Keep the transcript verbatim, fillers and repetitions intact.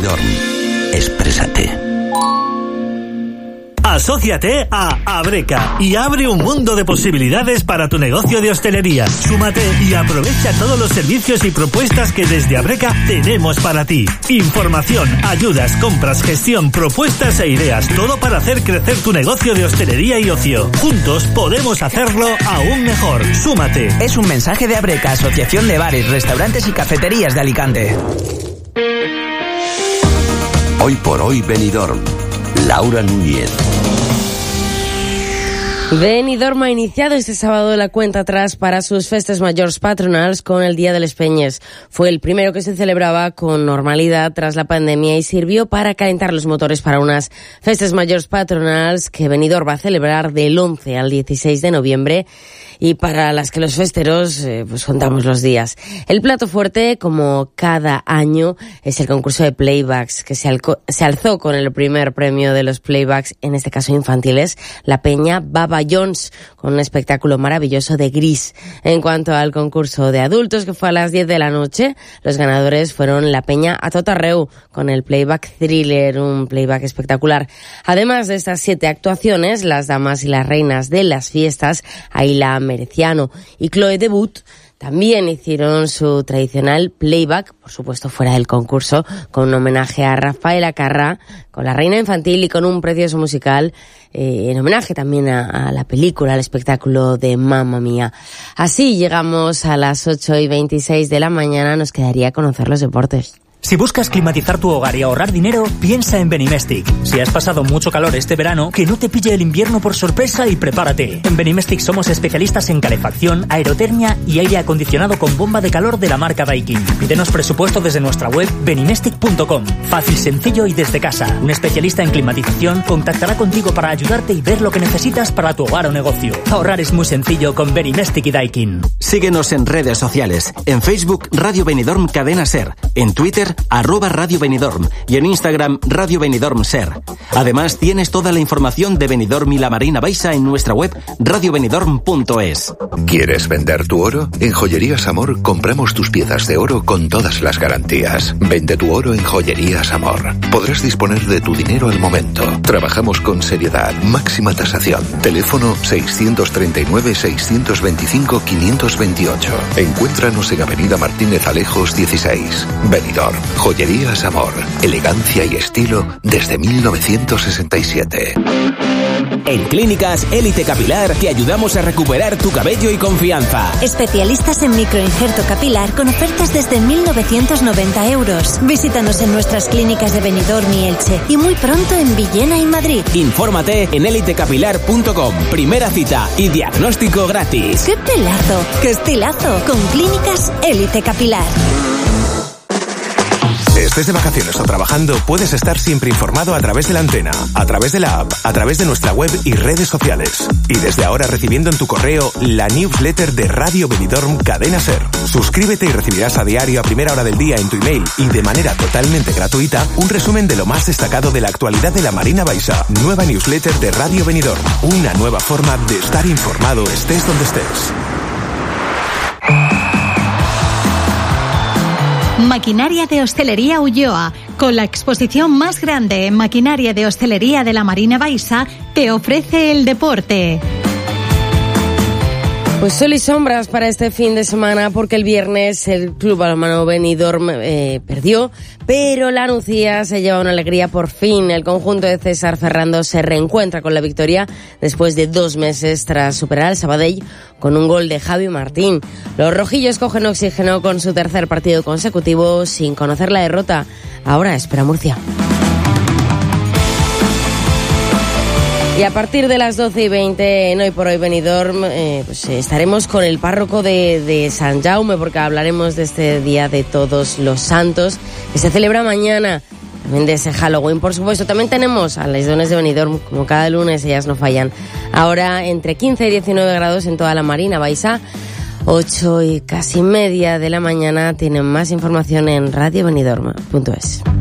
Benidorm. Exprésate. Asóciate a Abreca y abre un mundo de posibilidades para tu negocio de hostelería. Súmate y aprovecha todos los servicios y propuestas que desde Abreca tenemos para ti. Información, ayudas, compras, gestión, propuestas e ideas. Todo para hacer crecer tu negocio de hostelería y ocio. Juntos podemos hacerlo aún mejor. Súmate. Es un mensaje de Abreca, Asociación de Bares, Restaurantes y Cafeterías de Alicante. Hoy por hoy Benidorm. Laura Núñez. Benidorm ha iniciado este sábado la cuenta atrás para sus festes mayors patronals con el Día de les Penyes. Fue el primero que se celebraba con normalidad tras la pandemia y sirvió para calentar los motores para unas festes mayors patronals que Benidorm va a celebrar del once al dieciséis de noviembre y para las que los festeros eh, pues contamos los días. El plato fuerte, como cada año, es el concurso de playbacks que se, alco- se alzó con el primer premio de los playbacks, en este caso infantiles, la Peña Baba Jones, con un espectáculo maravilloso de Gris. En cuanto al concurso de adultos, que fue a las diez de la noche, los ganadores fueron la Peña A Tot Arreu, con el playback Thriller, un playback espectacular. Además de estas siete actuaciones, las damas y las reinas de las fiestas, Ayla Mereciano y Chloe Debut, también hicieron su tradicional playback, por supuesto fuera del concurso, con un homenaje a Rafaela Carrà, con la reina infantil y con un precioso musical, eh, en homenaje también a, a la película, al espectáculo de Mamma Mía. Así llegamos a las ocho y veintiséis de la mañana, nos quedaría conocer los deportes. Si buscas climatizar tu hogar y ahorrar dinero, piensa en Benimestic. Si has pasado mucho calor este verano, que no te pille el invierno por sorpresa y prepárate. En Benimestic somos especialistas en calefacción, aerotermia y aire acondicionado con bomba de calor de la marca Daikin. Pídenos presupuesto desde nuestra web benimestic punto com. Fácil, sencillo y desde casa. Un especialista en climatización contactará contigo para ayudarte y ver lo que necesitas para tu hogar o negocio. Ahorrar es muy sencillo con Benimestic y Daikin. Síguenos en redes sociales. En Facebook, Radio Benidorm Cadena Ser. En Twitter, arroba Radio Benidorm y en Instagram Radio Benidorm Ser. Además, tienes toda la información de Benidorm y la Marina Baixa en nuestra web radio benidorm punto es. ¿Quieres vender tu oro? En Joyerías Amor compramos tus piezas de oro con todas las garantías. Vende tu oro en Joyerías Amor. Podrás disponer de tu dinero al momento. Trabajamos con seriedad, máxima tasación. Teléfono seiscientos treinta y nueve, seiscientos veinticinco, quinientos veintiocho. Encuéntranos en Avenida Martínez Alejos dieciséis. Benidorm. Joyerías Amor. Elegancia y estilo desde mil novecientos sesenta y siete. En Clínicas Élite Capilar te ayudamos a recuperar tu cabello y confianza. Especialistas en microinjerto capilar con ofertas desde mil novecientos noventa euros. Visítanos en nuestras clínicas de Benidorm y Elche y muy pronto en Villena y Madrid. Infórmate en élite capilar punto com. Primera cita y diagnóstico gratis. ¡Qué pelazo! ¡Qué estilazo! Con Clínicas Élite Capilar. Estés de vacaciones o trabajando, puedes estar siempre informado a través de la antena, a través de la app, a través de nuestra web y redes sociales. Y desde ahora recibiendo en tu correo la newsletter de Radio Benidorm Cadena Ser. Suscríbete y recibirás a diario a primera hora del día en tu email y de manera totalmente gratuita un resumen de lo más destacado de la actualidad de la Marina Baixa. Nueva newsletter de Radio Benidorm. Una nueva forma de estar informado estés donde estés. Maquinaria de Hostelería Ulloa, con la exposición más grande en maquinaria de hostelería de la Marina Baixa, te ofrece el deporte. Pues sol y sombras para este fin de semana, porque el viernes el Club Balonmano Benidorm eh, perdió, pero la Nucía se lleva una alegría por fin. El conjunto de César Ferrando se reencuentra con la victoria después de dos meses tras superar al Sabadell con un gol de Javi Martín. Los rojillos cogen oxígeno con su tercer partido consecutivo sin conocer la derrota. Ahora espera Murcia. Y a partir de las doce y veinte en Hoy por Hoy Benidorm eh, pues estaremos con el párroco de, de San Jaume, porque hablaremos de este Día de Todos los Santos que se celebra mañana, también de ese Halloween. Por supuesto, también tenemos a las dones de Benidorm, como cada lunes, ellas no fallan. Ahora entre quince y diecinueve grados en toda la Marina Baixa, ocho y casi media de la mañana. Tienen más información en radio benidorm punto es.